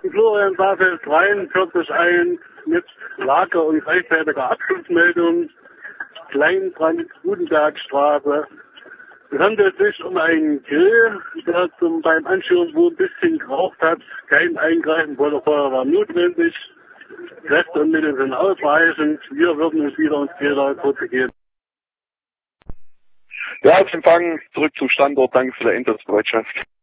Florian Barfeld 43.1 mit Lager- und gleichzeitiger Abschlussmeldung. Kleinbrand, Gutenbergstraße. Es handelt sich um einen Grill, der beim Anschüren wohl ein bisschen geraucht hat. Kein Eingreifen von der Feuerwehr notwendig. Kräfte und Mittel sind ausreichend. Wir würden uns wieder ins Fehler zurückgeben. Ja, als Empfang zurück zum Standort. Danke für die Einsatzbereitschaft.